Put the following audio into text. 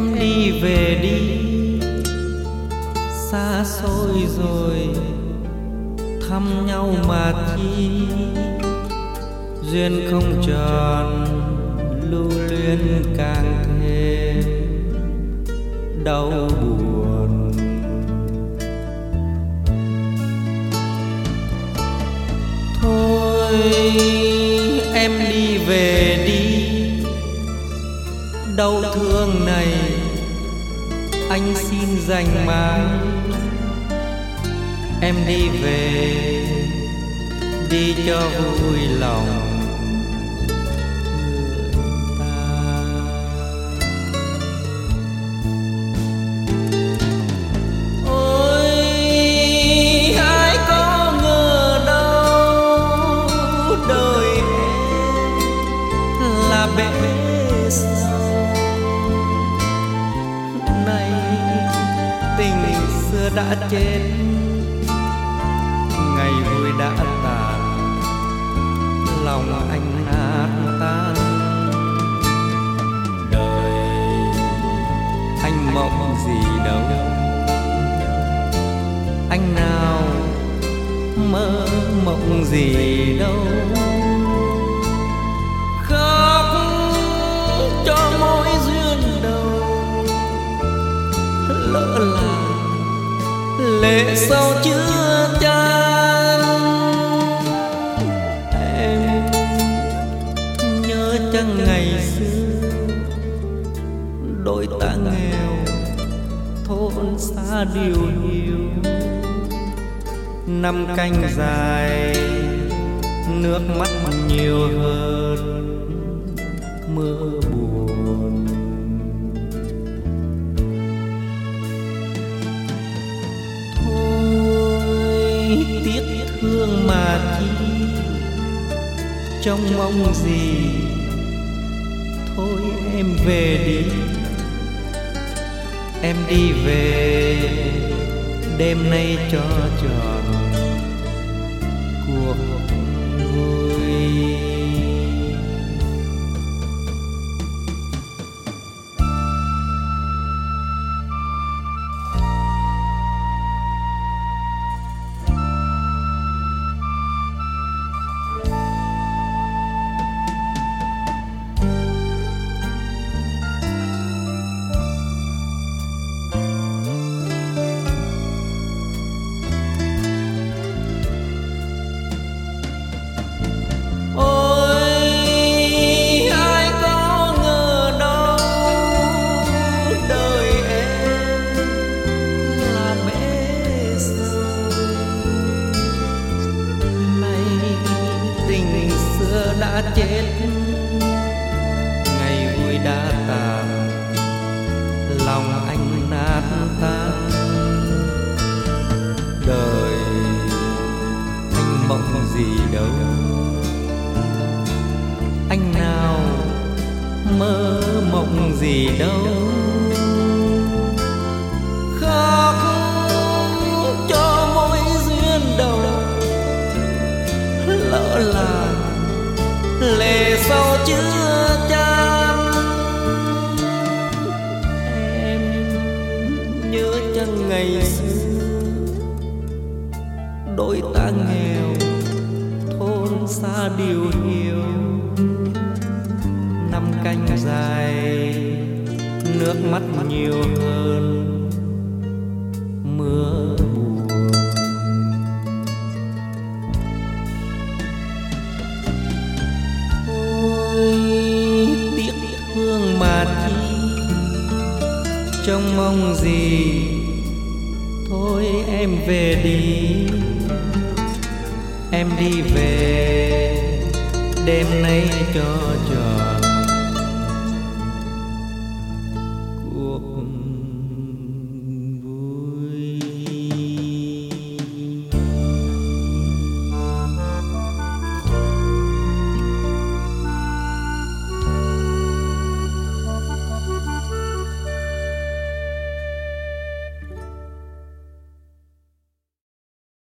Em đi về đi, xa xôi rồi thăm nhau mà chi. Duyên không tròn, lưu luyến càng thêm đau buồn. Thôi em đi về đi, đau thương này anh xin dành mãi. Em đi về đi cho vui lòng người ta. Ôi ai có ngờ đâu đời em là bể sâu. Nay tình xưa đã chết, ngày vui đã tàn, lòng anh nát tan. Đời anh mộng gì đâu, anh nào mơ mộng gì đâu. Khóc cho mỗi duyên đầu, lỡ là lệ sâu chưa chan. Em nhớ chăng ngày xưa đôi ta nghèo, thôn xa điều hiu. Năm canh dài nước mắt nhiều hơn mưa buồn. Tiếc thương mà chi, trông mong gì. Thôi em về đi, em đi về đêm nay cho tròn cuộc vui. Đã chết, ngày vui đã tàn, lòng anh nát tan. Đời anh mộng gì đâu, anh nào mơ mộng gì đâu. Khóc cho mỗi duyên đầu, lỡ là lệ sâu chưa chan. Em nhớ chăng ngày xưa đôi ta nghèo, thôn xa điều hiu. Năm canh dài nước mắt nhiều hơn mưa buồn. Tiếc thương mà chi, trông mong gì. Thôi em về đi, em đi về đêm nay cho tròn